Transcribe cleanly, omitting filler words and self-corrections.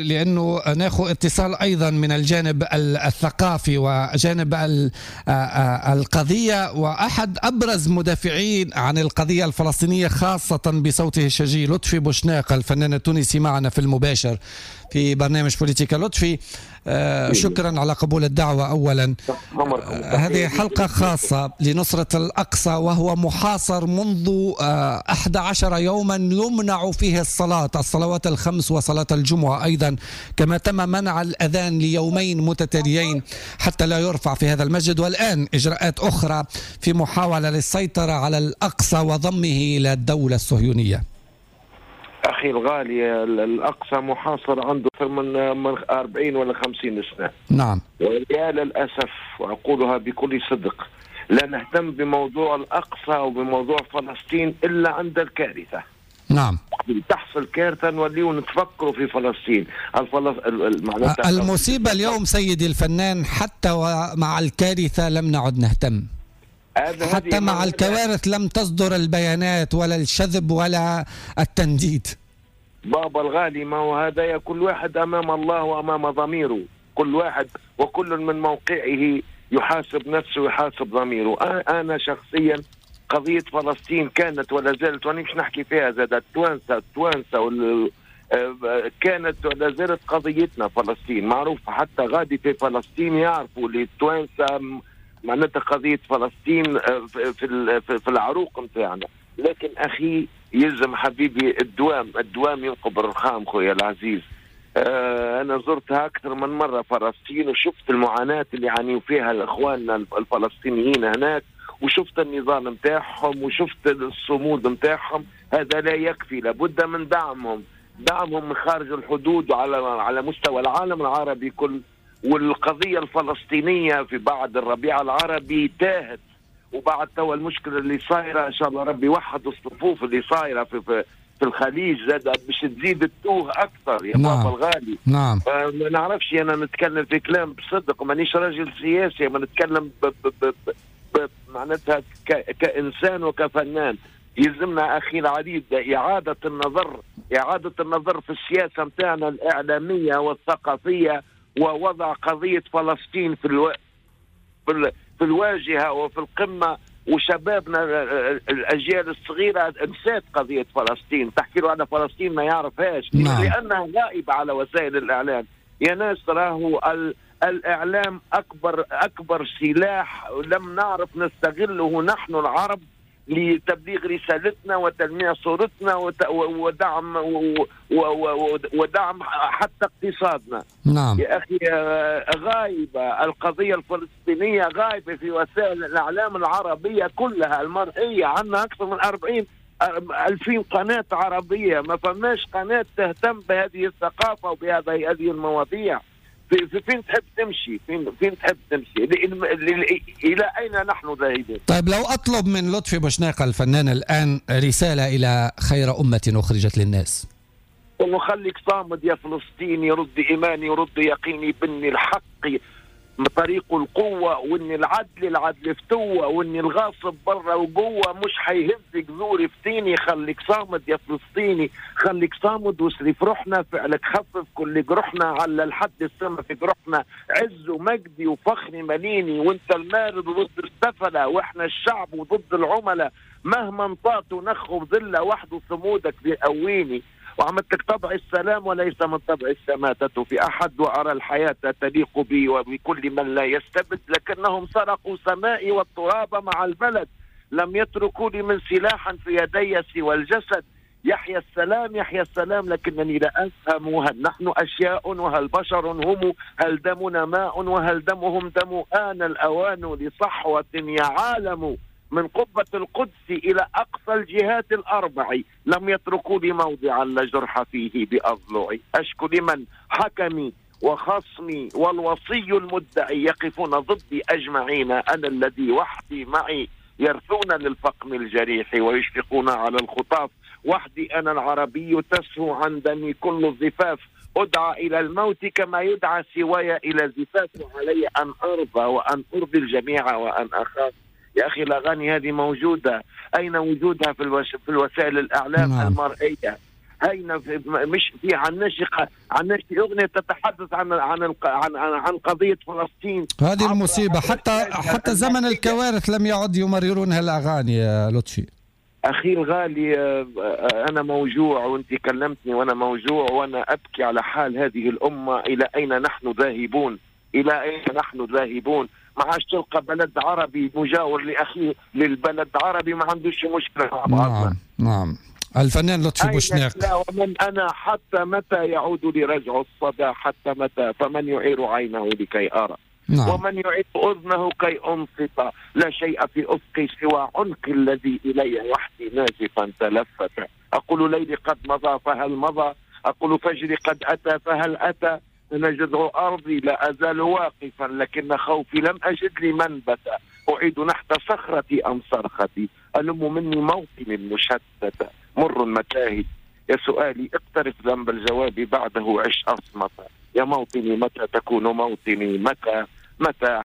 لأنه ناخذ اتصال أيضا من الجانب الثقافي وجانب القضية، وأحد أبرز مدافعين عن القضية الفلسطينية خاصة بصوته الشجي لطفي بوشناق الفنان التونسي معنا في المباشر في برنامج بوليتيكا. لطفي، شكرا على قبول الدعوة أولا. هذه حلقة خاصة لنصرة الأقصى، وهو محاصر منذ 11 يوما يمنع فيه الصلوات الخمس وصلاة الجمعة أيضا، كما تم منع الأذان ليومين متتاليين حتى لا يرفع في هذا المسجد، والآن إجراءات أخرى في محاولة للسيطرة على الأقصى وضمه إلى الدولة الصهيونية. أخي الغالي، الأقصى محاصر عنده من 40 ولا 50 سنة. نعم. ويا للأسف، وأقولها بكل صدق، لا نهتم بموضوع الأقصى وبموضوع فلسطين إلا عند الكارثة. نعم. تحصل كارثة نوليو نتفكروا في فلسطين. المصيبة اليوم سيدي الفنان، حتى ومع الكارثة لم نعد نهتم، حتى مع الكوارث لم تصدر البيانات ولا الشذب ولا التنديد. بابا الغالي، ما هو هذا، كل واحد أمام الله وأمام ضميره، كل واحد وكل من موقعه يحاسب نفسه ويحاسب ضميره. أنا شخصيا قضية فلسطين كانت ولا زالت، وأنا مش نحكي فيها زادت توانسة كانت ولا زالت قضيتنا فلسطين معروفة. حتى غادي في فلسطين يعرفوا للتوانسة معناتها قضية فلسطين في العروق متاعنا. لكن أخي يلزم حبيبي الدوام ينقب الرخام. خويا العزيز، أنا زرتها أكثر من مرة فلسطين، وشفت المعاناة اللي يعانيوا فيها إخواننا الفلسطينيين هناك، وشفت النظام متاعهم، وشفت الصمود متاعهم. هذا لا يكفي، لابد من دعمهم من خارج الحدود وعلى مستوى العالم العربي كل. والقضية الفلسطينية في بعد الربيع العربي تاهت، وبعد توا المشكلة اللي صايرة إن شاء الله ربي يوحد الصفوف اللي صايرة في الخليج زاد باش تزيد التوه أكثر يا بابا الغالي. نعم. ما نعرفش أنا نتكلم في كلام بصدق، مانيش راجل سياسي، ما نتكلم معناتها كإنسان وكفنان. يلزمنا أخي العزيز إعادة النظر في السياسة متاعنا الإعلامية والثقافية، ووضع قضية فلسطين في الواجهة وفي القمة. وشبابنا الأجيال الصغيرة نسيت قضية فلسطين، تحكي له على فلسطين ما يعرفهاش. نعم. لأنها غائبة على وسائل الإعلام. يا ناس، راهو الإعلام أكبر سلاح لم نعرف نستغله نحن العرب لتبليغ رسالتنا وتلميع صورتنا ودعم حتى اقتصادنا. نعم. يا أخي، غايبة القضية الفلسطينية، غايبة في وسائل الإعلام العربية كلها المرئية. عندنا أكثر من 40,000 قناة عربية، ما فماش قناة تهتم بهذه الثقافة وبهذه المواضيع. فين تحب تمشي؟ فين تحب تمشي؟ إلى أين نحن ذاهبين؟ طيب، لو أطلب من لطفي بوشناق الفنان الآن رسالة إلى خير أمة أخرجت للناس. إنه خليك صامد يا فلسطيني، رد إيماني ورد يقيني بأن الحق طريق القوة، وإن العدل فتوة، وإن الغاصب برا وجوه مش حيهزك زور فتيني. خليك صامد يا فلسطيني، خليك صامد واسرف روحنا، فعلك خفف كل جروحنا، على الحد السما في جروحنا، عز ومجدي وفخري مليني، وانت المارد ضد السفلة، واحنا الشعب وضد العملاء، مهما انطقت نخو ذلة وحده صمودك بيقويني. وعملت لك طبع السلام وليس من طبع السماتة في أحد، وأرى الحياة تليق بي وبكل من لا يستبد، لكنهم سرقوا سمائي والتراب مع البلد، لم يتركوا لي من سلاح في يدي سوى الجسد. يحيى السلام لكنني لا أفهم، هل نحن أشياء وهل بشر هم، هل دمنا ماء وهل دمهم دم. آن الأوان لصحوة يا عالم، من قبة القدس إلى أقصى الجهات الأربع، لم يتركوا لي موضعا لا جرح فيه بأضلعي. أشكو لمن حكمي وخصمي والوصي المدعي يقفون ضدي أجمعين، أنا الذي وحدي معي يرثون للفقم الجريح ويشفقون على الخطاف. وحدي أنا العربي تسهو عن دمي كل الزفاف، أدعى إلى الموت كما يدعى سواي إلى الزفاف، علي أن أرضى وأن أرضي الجميع وأن أخاف. يا أخي الأغاني هذه موجودة، أين وجودها في الوسائل الإعلام المرئية؟ هينا مش في عناش أغنية تتحدث عن قضية فلسطين. هذه المصيبة، حتى زمن الكوارث لم يعد يمررون هالأغاني يا لطفي. أخي الغالي، أنا موجوع وأنت كلمتني وأنا موجوع، وأنا أبكي على حال هذه الأمة. إلى أين نحن ذاهبون؟ إلى أين نحن ذاهبون؟ ما عادش تلقى بلد عربي مجاور لأخيه للبلد عربي ما عندوش مشكلة مع بعضنا. نعم. الفنان لطفي بوشناق. ومن أنا حتى متى يعود لي رجع الصدى؟ حتى متى؟ فمن يعير عينه لكي أرى. نعم. ومن يعيد أذنه كي أنصت. لا شيء في أفقي سوى عنق الذي إلي وحدي نازفا تلفت. أقول ليلي قد مضى فهل مضى؟ أقول فجري قد أتى فهل أتى؟ أنا جذع أرضي لا أزال واقفا، لكن خوفي لم أجد لي منبتا. أعيد نحت صخرتي أم صرختي؟ ألم مني موطني المشتتة. مر المتاهي يا سؤالي، اقترف ذنب الجواب بعده عش أصمتا. يا موطني متى تكون موطني؟ متى